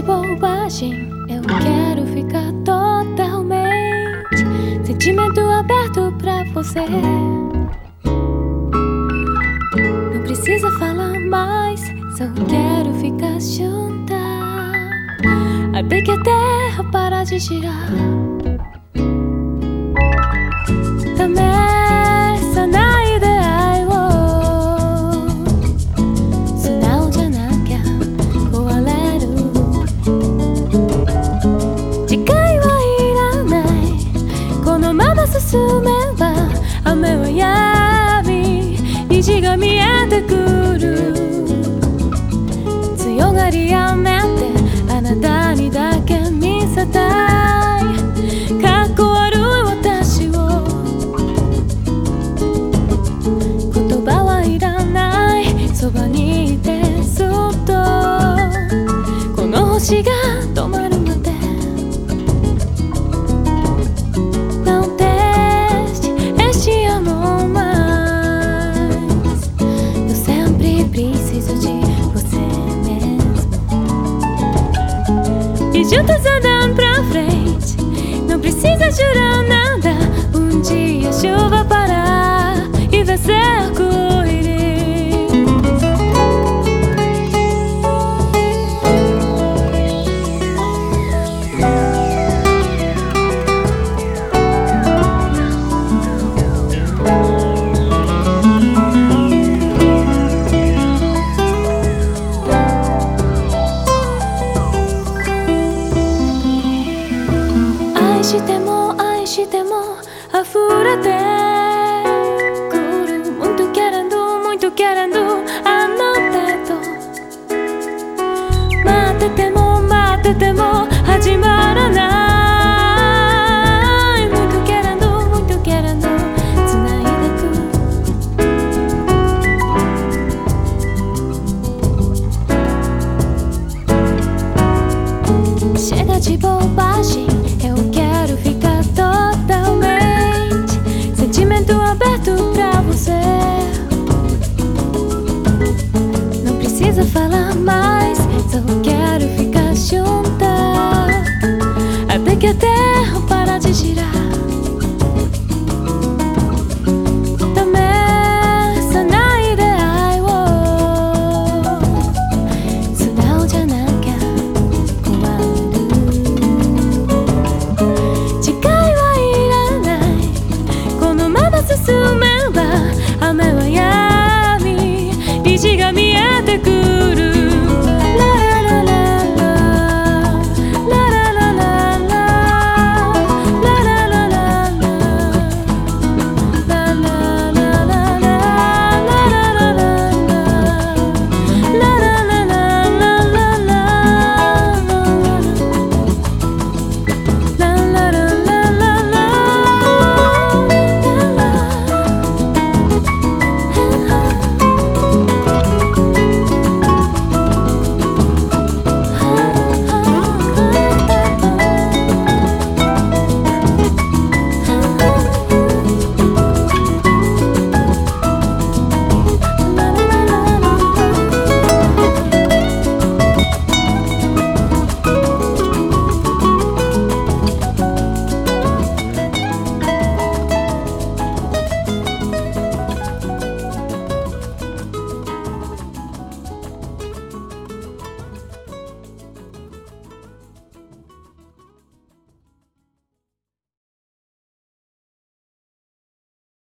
de bobagem, eu quero ficar totalmente. Sentimento aberto pra você. Não precisa falar mais, só quero ficar junta até que a terra parar de girar.「雨はやみ虹が見えてくる」「強がりやめてあなたにだけ見せたい」「かっこ悪い私を」「言葉はいらないそばにいてそっと」「この星が止まるまで」E juntas andando pra frente, não precisa jurar nada. Dia a chuva parar e vai ser arco-íris. Aiしても溢れてくる muito querendoあなたと待ってても始まらない muito querendo 繋いでく Chega de bobagem, eu quero ficar totalmente. Sentimento aberto pra você. Não precisa falar mais, só quero ficar junta até que a